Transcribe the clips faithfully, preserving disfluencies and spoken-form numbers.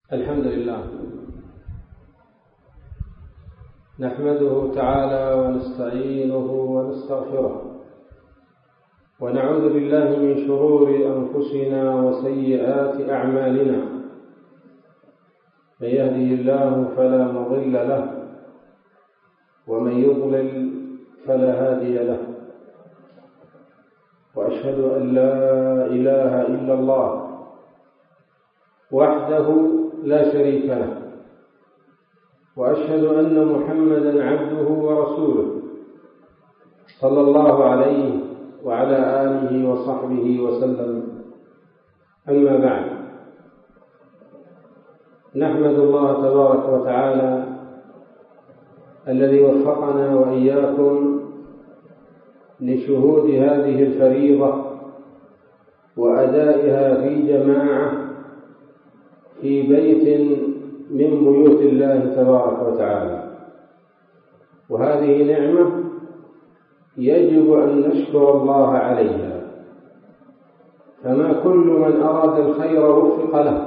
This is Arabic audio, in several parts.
الحمد لله نحمده تعالى ونستعينه ونستغفره ونعوذ بالله من شرور أنفسنا وسيئات أعمالنا. من يهده الله فلا مضل له ومن يضلل فلا هادي له، وأشهد أن لا إله إلا الله وحده لا شريك له، وأشهد أن محمدا عبده ورسوله صلى الله عليه وعلى آله وصحبه وسلم. أما بعد، نحمد الله تبارك وتعالى الذي وفقنا وإياكم لشهود هذه الفريضة وأدائها في جماعة في بيت من بيوت الله تبارك وتعالى، وهذه نعمة يجب أن نشكر الله عليها. فما كل من أراد الخير وفق له،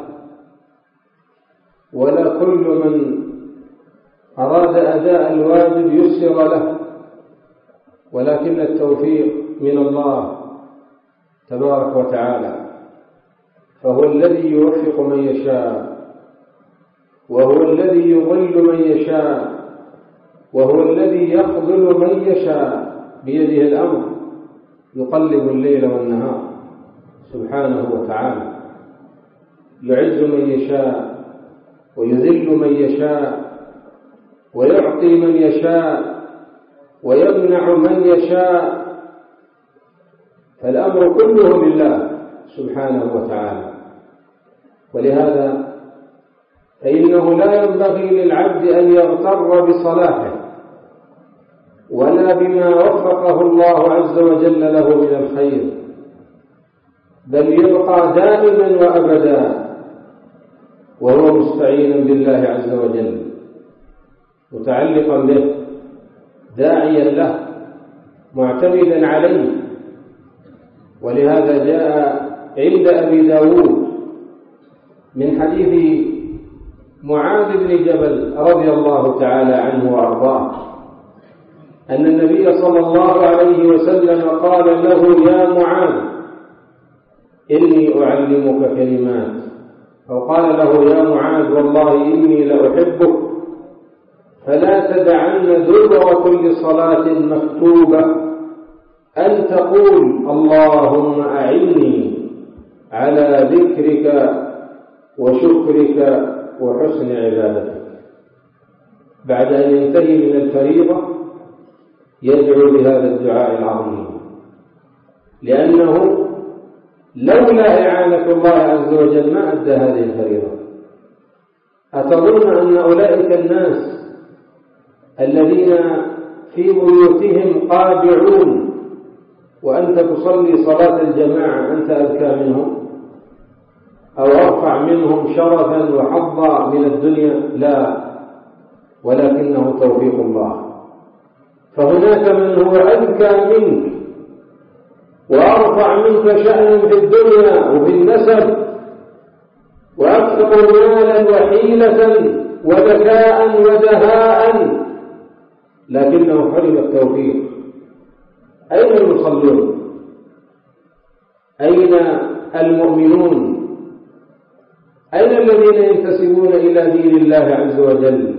ولا كل من أراد أداء الواجب يسر له، ولكن التوفيق من الله تبارك وتعالى، فهو الذي يوفق من يشاء، وهو الذي يضل من يشاء، وهو الذي يخذل من يشاء، بيده الأمر يقلب الليل والنهار سبحانه وتعالى، يعز من يشاء ويذل من يشاء، ويعطي من يشاء ويمنع من يشاء، فالأمر كله لله سبحانه وتعالى. ولهذا فإنه لا ينبغي للعبد أن يغتر بصلاحه ولا بما وفقه الله عز وجل له من الخير، بل يبقى دائما وأبدا وهو مستعينا بالله عز وجل، متعلقا به، داعيا له، معتمدا عليه. ولهذا جاء عند أبي داود من حديث معاذ بن جبل رضي الله تعالى عنه وأرضاه أن النبي صلى الله عليه وسلم قال له: يا معاذ إني أعلمك كلمات، أو قال له: يا معاذ والله إني لأحبك فلا تدعن دبر كل صلاة مكتوبة أن تقول اللهم أعني على ذكرك وشكرك وحسن عبادتك. بعد أن ينتهي من الفريضة يدعو بهذا الدعاء العظيم، لأنه لولا إعانة الله عز وجل ما أدى هذه الفريضة. أتظن أن أولئك الناس الذين في بيوتهم قابعون وأنت تصلي صلاة الجماعة أنت أذكى منهم أو أرفع منهم شرفا وحظا من الدنيا؟ لا، ولكنه توفيق الله. فهناك من هو أذكى منك وأرفع منك شأنا في الدنيا وفي النسب وأكثر مالا وحيلة وذكاء ودهاء، لكنه حرم التوفيق. أين المصلون؟ أين المؤمنون؟ أين الذين ينتسبون إلى دين الله عز وجل؟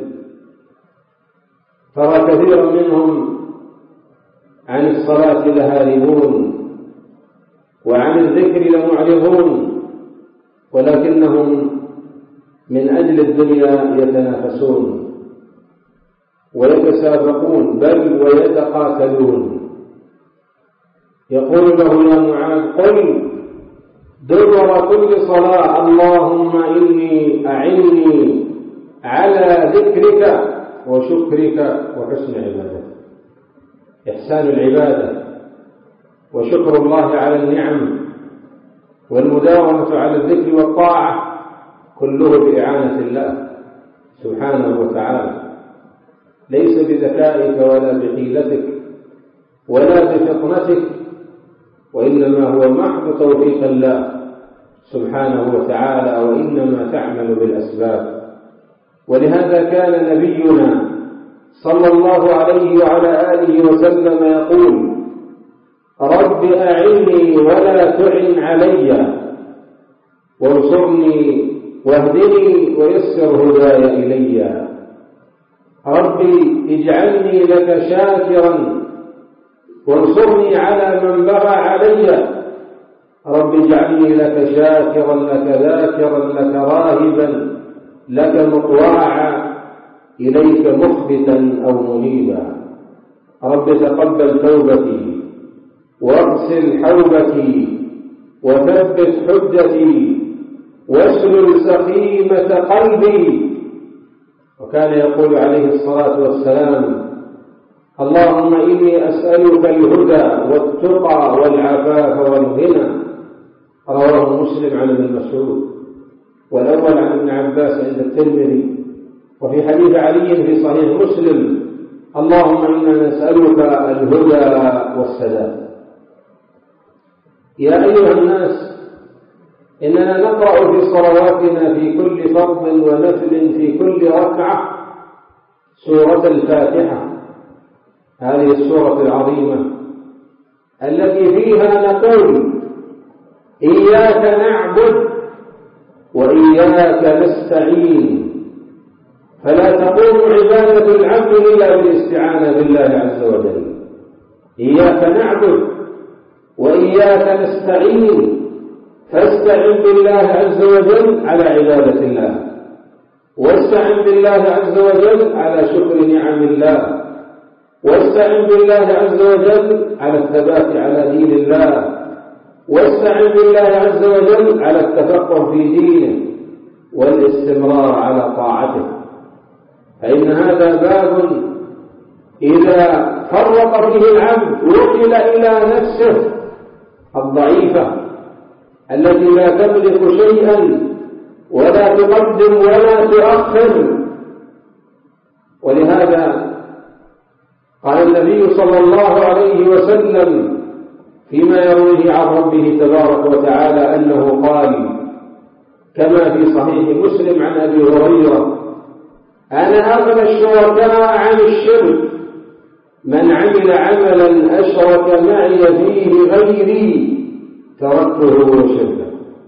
ترى كثيرا منهم عن الصلاة لهاربون وعن الذكر لمعرضون، ولكنهم من أجل الدنيا يتنافسون ويتسابقون بل ويتقاتلون. يقول له: يا معاذ قل دبر كل صلاة اللهم إني أعني على ذكرك وشكرك وحسن عبادتك. إحسان العبادة وشكر الله على النعم والمداومة على الذكر والطاعة كله بإعانة الله سبحانه وتعالى، ليس بذكائك ولا بحيلتك ولا بفطنتك، وإنما هو محض توفيق الله سبحانه وتعالى، وإنما تعمل بالأسباب. ولهذا كان نبينا صلى الله عليه وعلى آله وسلم يقول: رب أعني ولا تعن علي، وانصرني واهدني ويسر هداي إلي. ربي اجعلني لك شاكرا وانصرني على من بغى علي. رب اجعلني لك شاكرا لك ذاكرا لك راهبا لك مطواعا إليك مخبتا أو منيبا. رب تقبل توبتي واغسل حوبتي وثبت حجتي واسلل سخيمة قلبي. وكان يقول عليه الصلاة والسلام: اللهم إني أسألك الهدى والتقى والعفاف والغنى. رواه مسلم عن ابن مسعود، والأول عن ابن عباس عند الترمذي. وفي حديث علي في صحيح مسلم: اللهم إنا نسألك الهدى والسداد. يا أيها الناس، إننا نقرأ في صلواتنا في كل فرض ونفل في كل ركعة سورة الفاتحة، هذه السورة العظيمة التي فيها نقول: إياك نعبد وإياك نستعين. فلا تقوم عبادة العبد إلا بالاستعانة بالله عز وجل. إياك نعبد وإياك نستعين، فاستعن بالله عز وجل على عبادة الله، واستعن بالله عز وجل على شكر نعم الله، واستعن بالله عز وجل على الثبات على دين الله، واستعن بالله عز وجل على التفقه في دينه والاستمرار على طاعته. فإن هذا باب إذا فرط فيه العبد وكل إلى نفسه الضعيفة التي لا تملك شيئا ولا تقدم ولا تؤخر. ولهذا قال النبي صلى الله عليه وسلم فيما يرويه عن ربه تبارك وتعالى أنه قال كما في صحيح مسلم عن أبي هريرة: أنا أغنى الشركاء عن الشرك، من عمل عملا أشرك معي فيه غيري تركته وشركه.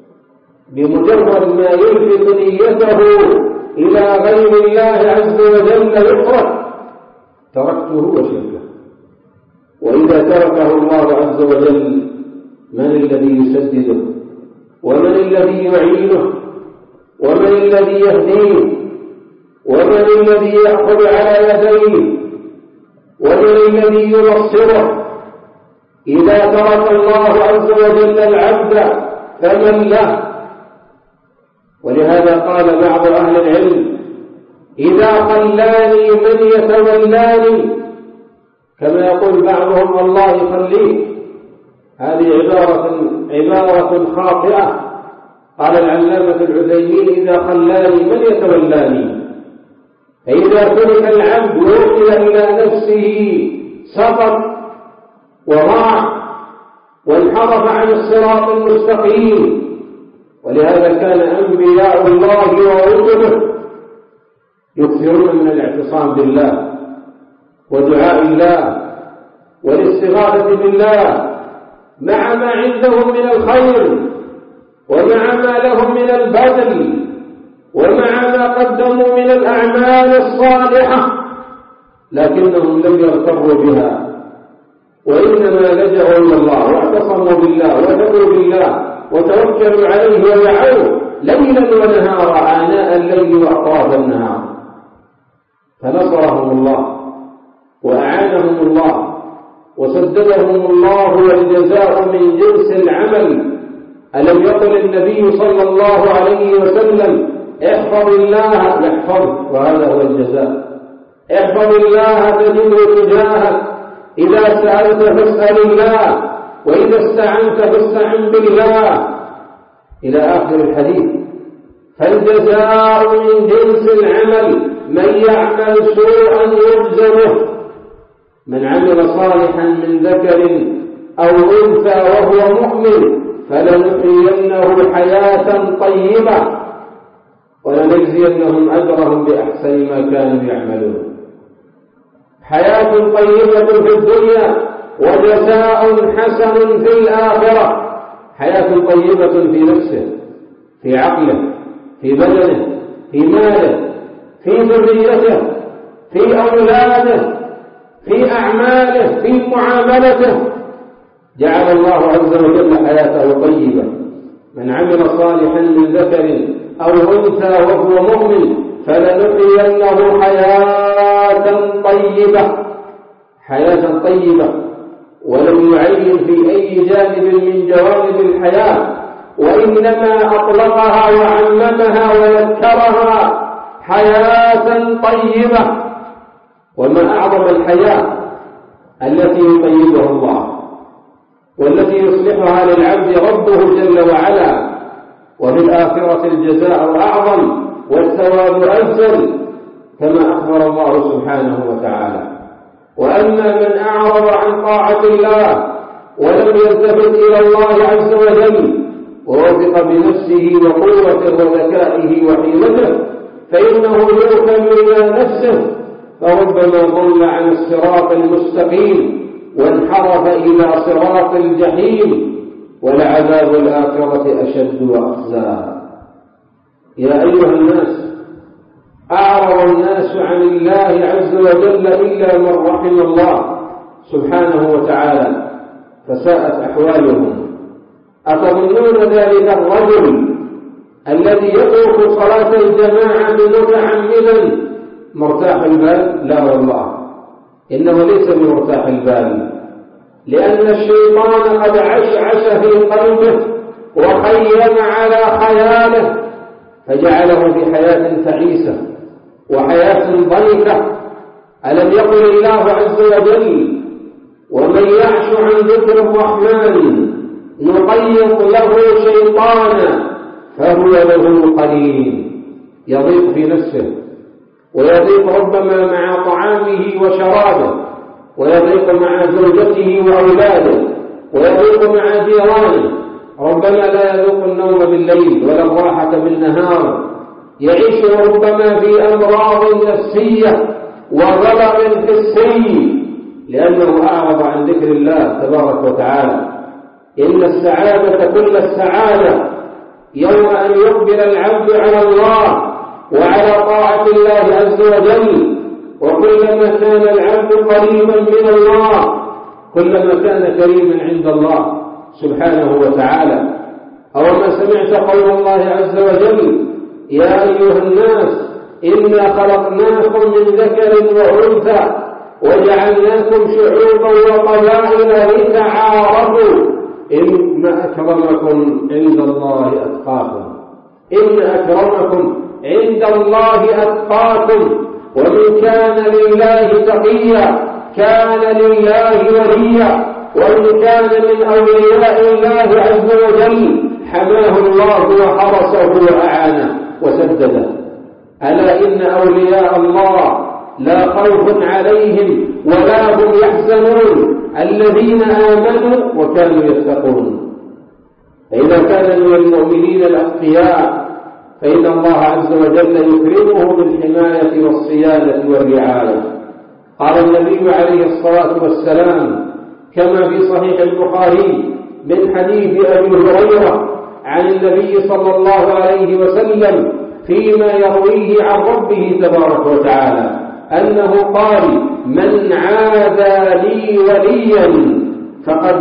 بمجرد ما يلفت نيته إلى غير الله عز وجل يترك، تركته وشركه. وإذا تركه الله عز وجل من الذي يسدده؟ ومن الذي يعينه؟ ومن الذي يهديه؟ ومن الذي يأخذ على يديه؟ ومن الذي ينصره؟ إذا ترك الله عز وجل العبد فمن له؟ ولهذا قال بعض أهل العلم: إذا خلاني من يتولاني، كما يقول بعضهم: الله يخليك. هذه عبارة عبارة خاطئة. قال العلامة العثيمين: إذا خلاني من يتولاني. فإذا ترك العبد ووكل إلى نفسه سقط وضاع وانحرف عن الصراط المستقيم. ولهذا كان أنبياء الله ورسله يكثرون من الاعتصام بالله ودعاء الله والاستغاثة بالله مع ما عندهم من الخير ومع ما لهم من البذل ومع ما قدموا من الأعمال الصالحة، لكنهم لم يغتروا بها، وإنما لجأوا إلى الله واعتصموا بالله وثقوا بالله وتوكلوا عليه ودعوه ليلا ونهارا آناء الليل وأطراف النهار، فنصرهم الله وأعانهم الله وسددهم الله، والجزاء من جنس العمل. ألم يقل النبي صلى الله عليه وسلم: احفظ الله يحفظك، وهذا هو الجزاء. احفظ الله تجده تجاهك، إذا سألت فاسأل الله، وإذا استعنت فاستعن بالله، إلى آخر الحديث. فالجزاء من جنس العمل، من يعمل سوءا يجزى به، من عمل صالحا من ذكر أو أنثى وهو مؤمن فلنحيينه حياة طيبة ولنجزينهم أجرهم بأحسن ما كانوا يعملون. حياة طيبة في الدنيا وجزاء حسن في الآخرة. حياة طيبة في نفسه، في عقله، في بدنه، في ماله، في ذريته، في أولاده، في أعماله، في معاملته. جعل الله عز وجل حياته طيبة. من عمل صالحا من ذكر أو أنثى وهو مؤمن فلنحيينه حياة طيبة. حياة طيبة، ولم يعين في أي جانب من جوانب الحياة، وإنما أطلقها وعممها وذكرها حياة طيبة. وما أعظم الحياة التي يطيبها الله والتي يصلحها للعبد ربه جل وعلا، وفي الآخرة الجزاء أعظم والثواب أجزل كما أخبر الله سبحانه وتعالى. وأما من أعرض عن طاعة الله ولم يلتفت إلى الله عز وجل ووثق بنفسه وقوته وذكائه وحيلته فإنه يوكل إلى نفسه، فربما ضل عن الصراط المستقيم وانحرف إلى صراط الجحيم، ولعذاب الآخرة أشد وأخزى. يا أيها الناس، أعرض الناس عن الله عز وجل إلا من رحم الله سبحانه وتعالى، فساءت أحوالهم. أتظنون ذلك الرجل الذي يترك صلاة الجماعة متعمدا مرتاح البال؟ لا والله، إنه ليس بمرتاح البال، لأن الشيطان قد عشعش في قلبه وخيم على خياله فجعله في حياة تعيسة وحياة ضيقة. ألم يقل الله عز وجل: ومن يعش عن ذكر الرحمن نقيض له شيطانا فهو له قرين. يضيق في نفسه، ويضيق ربما مع طعامه وشرابه، ويضيق مع زوجته وأولاده، ويضيق مع جيرانه. ربما لا يذوق النوم بالليل ولا الراحة بالنهار. يعيش ربما في أمراض نفسية وغلق حسي لأنه أعرض عن ذكر الله تبارك وتعالى. إن السعادة كل السعادة يوم أن يقبل العبد على الله وعلى طاعة الله عز وجل. وكلما كان العبد قريبا من الله كلما كان كريما عند الله سبحانه وتعالى. أوما سمعت قول الله عز وجل: يا أيها الناس إنا خلقناكم من ذكر وأنثى وجعلناكم شعوبا وقبائل لتعارفوا إن أكرمكم عند الله أتقاكم. إن أكرمكم عند الله أتقاكم. ومن كان لله تقيا كان لله وليا، ومن كان من أولياء الله عز وجل حماه الله وحرسه وأعانه وسدده. ألا إن أولياء الله لا خوف عليهم ولا هم يحزنون الذين آمنوا وكانوا يتقون. فإذا كان من المؤمنين الأتقياء فإن الله عز وجل يكرمه بالحماية والصيانة والرعاية. قال النبي عليه الصلاة والسلام كما في صحيح البخاري من حديث أبي هريرة عن النبي صلى الله عليه وسلم فيما يرويه عن ربه تبارك وتعالى أنه قال: من عادى لي وليا فقد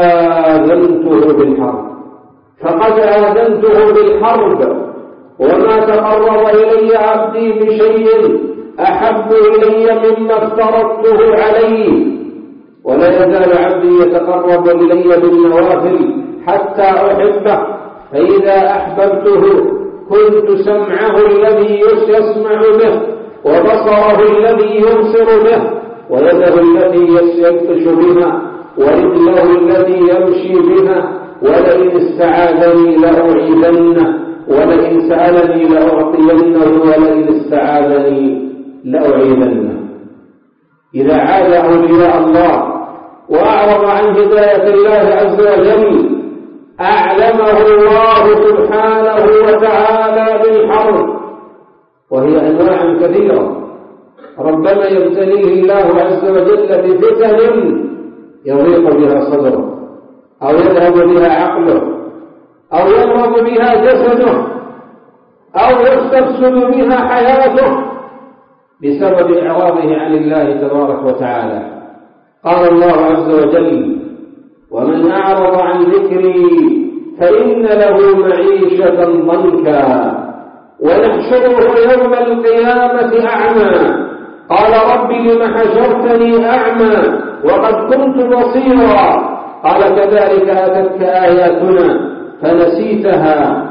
آذنته بالحرب فقد آذنته بالحرب وما تقرب إلي عبدي بشيء أحب إلي مما افترضته عليه ولا يزال عبدي يتقرب إلي بالنوافل حتى أحبه فإذا أحببته كنت سمعه الذي يسمع به وبصره الذي يبصر به ويده التي يبطش بها ورجله التي يمشي بها ولئن استعاذني لأعيذنه ولئن سألني لأعطينه ولئن استعاذني لأعيذنه. إذا عاد أولياء الله وأعرض عن هداية الله عز وجل أعلمه الله سبحانه وتعالى بالحرب، وهي أنواع كثيرة. ربما يبتليه الله عز وجل بفتن يضيق بها صدره، أو يذهب بها عقله، أو يمرض بها جسده، أو يستفسد بها حياته بسبب إعراضه عن الله تبارك وتعالى. قال الله عز وجل: ومن أعرض عن ذكري فإن له معيشة ضنكا ونحشره يوم القيامة أعمى قال رب لم حشرتني أعمى وقد كنت بصيرا قال كذلك أتتك آياتنا فنسيتها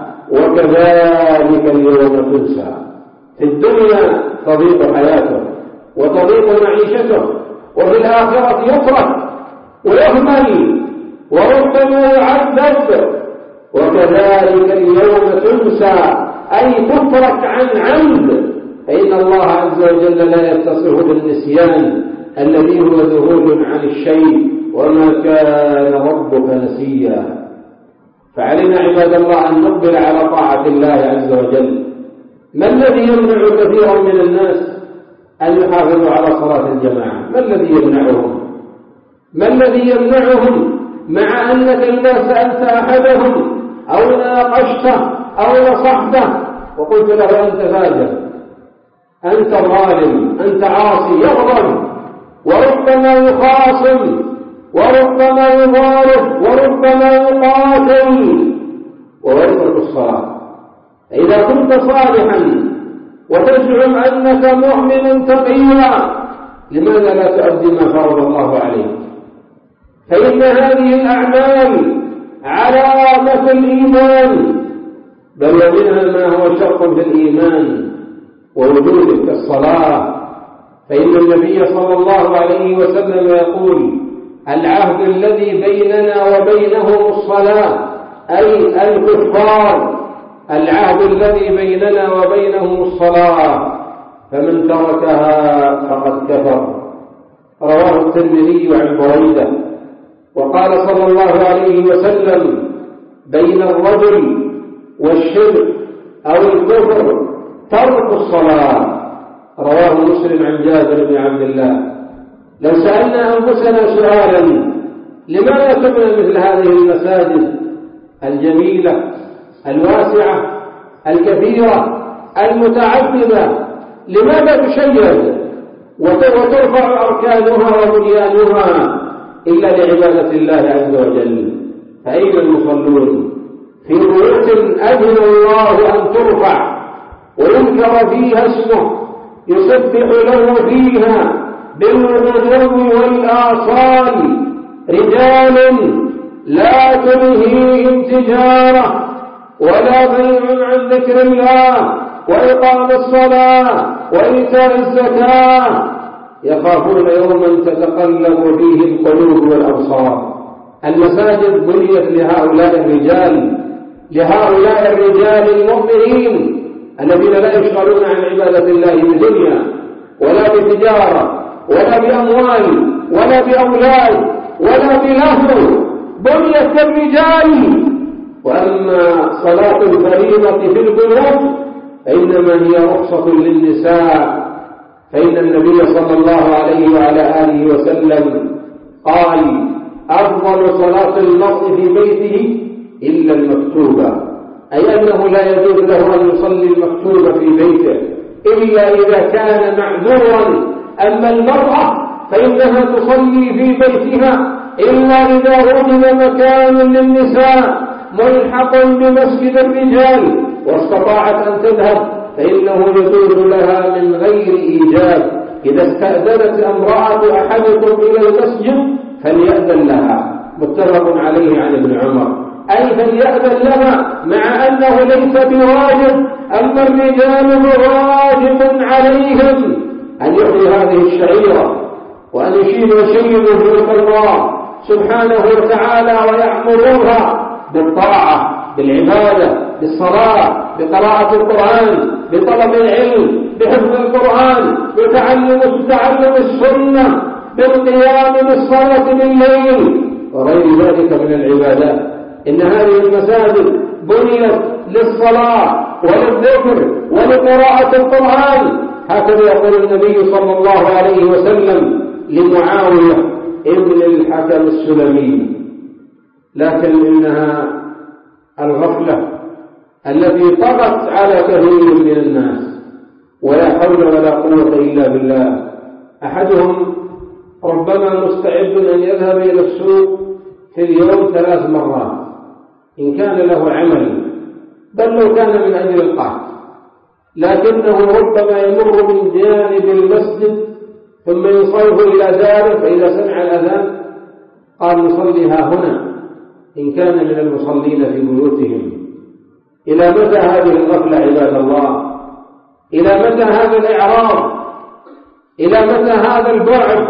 وكذلك اليوم تنسى. في الدنيا تضيق حياته وتضيق معيشته، وفي الآخرة يترك ويهمل وربما يعذب، وكذلك اليوم تنسى أي تترك عن عمد، فإن الله عز وجل لا يتصف بالنسيان الذي هو ذهول عن الشيء، وما كان ربك نسيا. فعلينا عباد الله أن نقبل على طاعة الله عز وجل. ما الذي يمنع كثيرا من الناس أن يحافظوا على صلاة الجماعة؟ ما الذي يمنعهم؟ ما الذي يمنعهم مع أنك إذا سألت أحدهم أو ناقشته أو نصحته وقلت له أنت فاجر، أنت ظالم، أنت عاصي، يغضب وربما يخاصم وربما يضارب وربما يقاتل ويترك الصلاة. إذا كنت صالحا وتزعم أنك مؤمن تقيا، لماذا لا تؤدي ما فرض الله عليك؟ فإن هذه الأعمال علامة الإيمان، بل ومنها ما هو شرط في الإيمان ووجوده كالصلاة. فإن النبي صلى الله عليه وسلم يقول: العهد الذي بيننا وبينهم الصلاة، أي الكفار، العهد الذي بيننا وبينهم الصلاة، فمن تركها فقد كفر. رواه الترمذي عن بريدة. وقال صلى الله عليه وسلم: بين الرجل والشرك أو الكفر ترك الصلاة. رواه مسلم عن جابر بن عبد الله. لو سألنا أنفسنا سؤالا: لماذا تبنى مثل هذه المساجد الجميلة الواسعة الكثيرة المتعددة؟ لماذا تشيد وترفع أركانها وبنيانها إلا لعبادة الله عز وجل؟ فأين المصلون؟ في بيوت أذن الله أن ترفع ويذكر فيها اسمه، يسبح له فيها بالغدو والآصال، رجال لا تلهيهم تجارة ولا بيع عن ذكر الله وإقام الصلاة وإيتاء الزكاة، يخافون يوما تتقلب فيه القلوب والأبصار. المساجد بنيت لهؤلاء الرجال، لهؤلاء الرجال المؤمنين الذين لا يشغلون عن عبادة الله بدنيا ولا بتجارة ولا بأموال ولا بأولاد ولا بلهو، بنيت الرجال. وأما صلاة الفريضة في البيوت فإنما هي رخصة للنساء، فإن النبي صلى الله عليه وعلى آله وسلم قال: أفضل صلاة المرء في بيته إلا المكتوبة، أي أنه لا يجوز له أن يصلي المكتوبة في بيته إلا إذا كان معذورا. أما المرأة فإنها تصلي في بيتها إلا إذا وجد مكان للنساء ملحق بمسجد الرجال واستطاعت أن تذهب فإنه يجوز لها من غير إيجاب. إذا استأذنت امرأة أحدكم إلى المسجد فليأذن لها، متفق عليه عن ابن عمر، أي فليأذن لها مع أنه ليس بواجب. أما الرجال فواجب عليهم أن يحيي هذه الشعيرة وأن يشيدوا شيئا بيوت الله سبحانه وتعالى ويعمروها بالطاعة بالعبادة بالصلاة بقراءة القرآن بطلب العلم بحفظ القرآن بتعلم تعلم السنة بالقيام بالصلاة بالليل وغير ذلك من العبادات. إن هذه المساجد بنيت للصلاة وللذكر ولقراءة القرآن، هكذا يقول النبي صلى الله عليه وسلم لمعاوية ابن الحكم السلمي. لكن إنها الغفلة التي طغت على كثير من الناس، ولا حول ولا قوة إلا بالله. أحدهم ربما مستعد أن يذهب إلى السوق في اليوم ثلاث مرات إن كان له عمل، بل لو كان من أجل القهر، لكنه ربما يمر من جانب المسجد ثم ينصرف إلى داره، فإذا سمع الأذان قال نصلي ها هنا إن كان من المصلين في بيوتهم. إلى متى هذه الغفلة عباد الله؟ إلى متى هذا الإعراض؟ إلى متى هذا البعد؟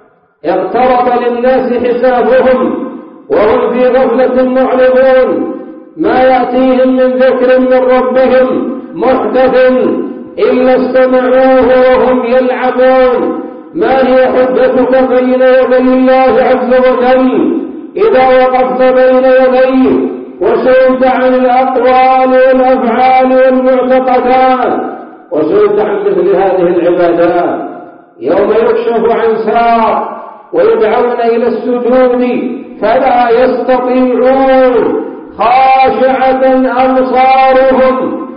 اقترب للناس حسابهم وهم في غفلة معرضون، ما يأتيهم من ذكر من ربهم محدث إلا استمعوه وهم يلعبون. ما هي حجتك بين يدي الله عز وجل إذا وقفت بين يديه وسئلت عن الأقوال والأفعال والمعتقدات وسئلت عن مثل هذه العبادات؟ يوم يكشف عن ساق ويدعون إلى السجود فلا يستطيعون، خاشعة أبصارهم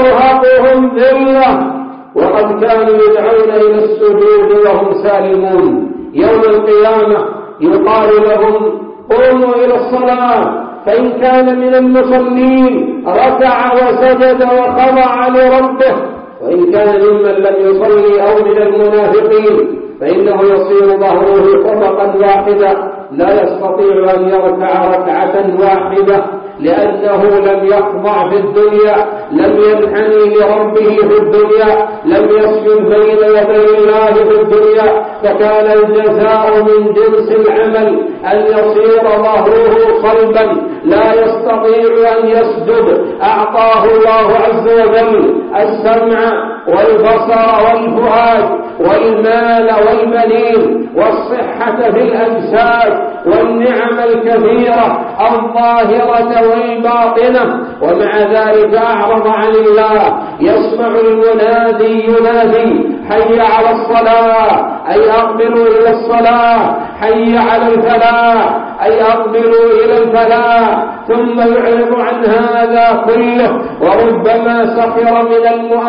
ترهقهم ذلة، وقد كانوا يدعون إلى السجود وهم سالمون. يوم القيامة يقال لهم قوموا إلى الصلاة، فإن كان من المصلين ركع وسجد وخضع لربه، وإن كان ممن لم يصلي أو من المنافقين فإنه يصير ظهره طبقا واحدا، لا يستطيع أن يركع ركعة واحدة، لأنه لم يخضع في الدنيا، لم ينحني لربه في الدنيا، لم يسجد بين يدي الله في الدنيا، فكان الجزاء من جنس العمل أن يصير ظهره صلبا لا يستطيع أن يسجد. أعطاه الله عز وجل السمع والبصر والفؤاد والمال والبنين والصحة في الأجساد والنعم الكثيرة الظاهرة والباطنة، ومع ذلك أعرض عن الله. يسمع المنادي ينادي حي على الصلاة أي أقبلوا إلى الصلاة، حي على الفلاح أي أقبلوا إلى الفلاح، ثم يعرض عن هذا كله. وربما سخر من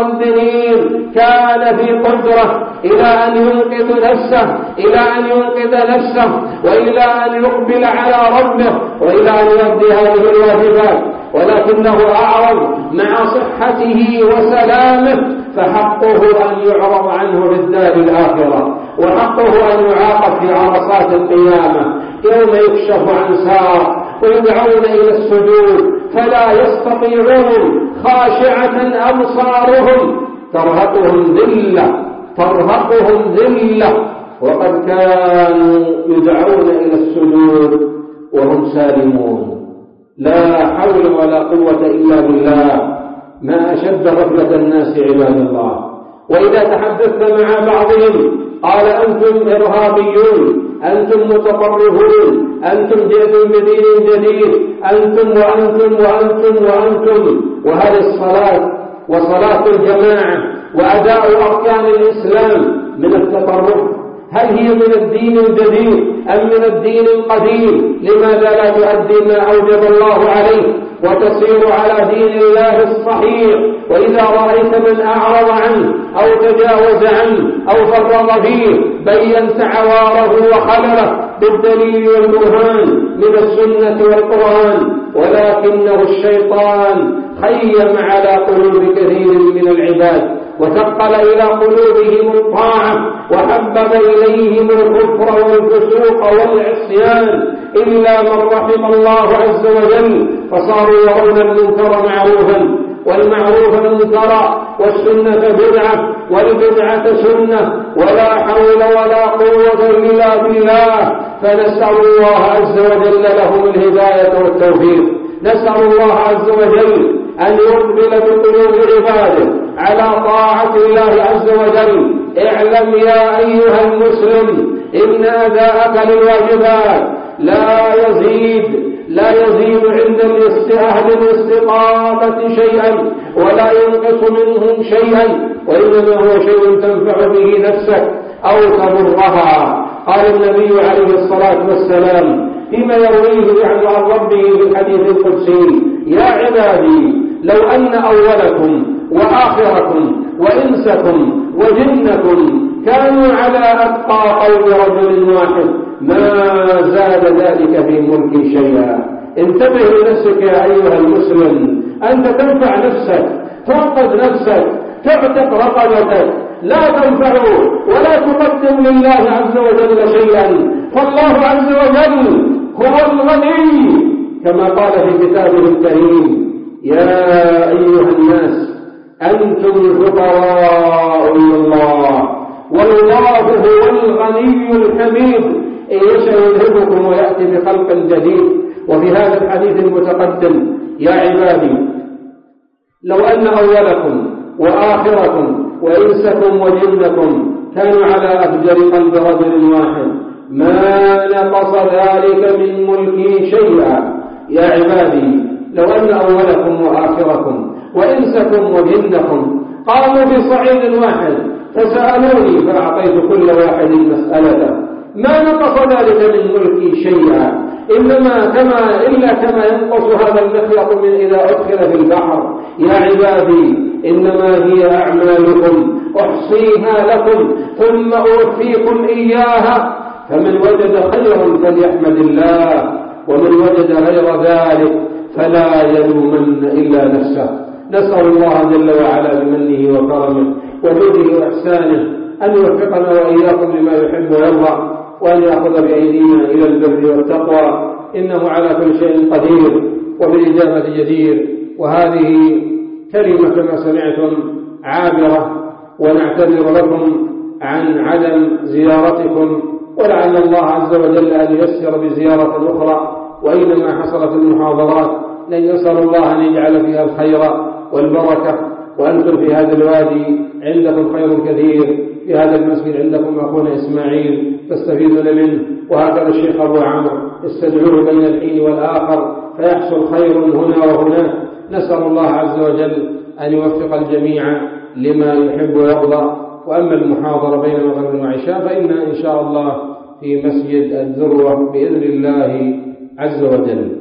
المؤذنين كان في قدرة إلى أن ينقذ نفسه إلى أن ينقذ نفسه وإلى أن يقبل على ربه وإلى أن يؤدي هذه الواجبات، ولكنه أعرض مع صحته وسلامه، فحقه أن يعرض عنه في الدار الآخرة، وحقه أن يعاقب في عرصات القيامة يوم يكشف عن ساق ويدعون إلى السجود فلا يستطيعون، خاشعة أبصارهم ترهقهم ذلة ترهقهم ذلة، وقد كانوا يدعون إلى السجود وهم سالمون. لا حول ولا قوة إلا بالله. ما أشد غفلة الناس عباد الله. وإذا تحدثت مع بعضهم قال أنتم إرهابيون، أنتم متطرفون، أنتم جئتم بدين جديد، أنتم وأنتم وأنتم وأنتم. وهذه الصلاة وصلاة الجماعة وأداء أركان الإسلام من التطرف؟ هل هي من الدين الجديد أم من الدين القديم؟ لماذا لا تؤدي ما أوجب الله عليه وتصير على دين الله الصحيح؟ وإذا رأيت من أعرض عنه أو تجاوز عنه أو فرط فيه بينت عواره وخلله بالدليل والبرهان من السنة والقرآن. ولكنه الشيطان خيم على قلوب كثير من العباد وثقل إلى قلوبهم الطاعة وحبب إليهم الكفر والفسوق والعصيان إلا من رحم الله عز وجل، فصاروا يرون المنكر معروفا والمعروف منكرا والسنة بدعة والبدعة سنة، ولا حول ولا قوة إلا بالله. فنسأل الله عز وجل لهم الهداية والتوفيق. نسأل الله عز وجل أن يقبل بقلوب عباده على طاعة الله عز وجل. اعلم يا أيها المسلم إن أداءك للواجبات لا يزيد لا يزيد عند أهل الاستقامة شيئا ولا ينقص منهم شيئا، وإنما هو شيء تنفع به نفسك أو تضرها. قال النبي عليه الصلاة والسلام فيما يرويه عن ربه في الحديث القدسي: يا عبادي لو أن أولكم وآخركم وإنسكم وجنكم كانوا على أتقى قول رجل واحد ما زاد ذلك في ملكي شيئا. انتبه لنفسك يا أيها المسلم، أنت تنفع نفسك، تنقذ نفسك، تعتق رقبتك، لا تنفع ولا تقدم لله عز وجل شيئا، فالله عز وجل هو الغني كما قال في كتابه الكريم: يا أيها الناس أنتم الفقراء إلى الله والله هو الغني الحميد، إن يشاء يذهبكم ويأتي بخلق جديد. وفي هذا الحديث المتقدم: يا عبادي لو أن أولكم وآخركم وإنسكم وجنكم كانوا على أفجر قلب رجل واحد ما نقص ذلك من ملكي شيئا. يا عبادي لو أن أولكم وآخركم وإنسكم وجنكم قاموا بصعيد واحد فسألوني فأعطيت كل واحد مسألته ما نقص ذلك من ملكي شيئا، إنما كما إلا كما ينقص هذا المخيط من إذا أدخل في البحر. يا عبادي إنما هي أعمالكم أحصيها لكم ثم أوفيكم إياها، فمن وجد خيرا فليحمد الله ومن وجد غير ذلك فلا يلومن إلا نفسه. نسأل الله جل وعلا بمنه وكرمه وجوده وإحسانه أن يوفقنا وإياكم لما يحب ويرضى، وأن يأخذ بأيدينا إلى البر والتقوى، إنه على كل شيء قدير وبالإجابة جدير. وهذه كلمة كما سمعتم عابرة، ونعتذر لكم عن عدم زيارتكم، ولعل الله عز وجل أن ييسر بزيارة أخرى. وإنما حصلت المحاضرات لن يسأل الله أن يجعل فيها الخير والبركة، وأنتم في هذا الوادي عندكم خير كثير، في هذا المسجد عندكم أخونا إسماعيل تستفيدون منه، وهكذا الشيخ أبو عمرو استدعوه بين الحين والآخر فيحصل خير هنا وهناك. نسأل الله عز وجل أن يوفق الجميع لما يحب ويرضى. وأما المحاضرة بين مغرب وعشاء فإنها إن شاء الله في مسجد الذروة بإذن الله عز وجل.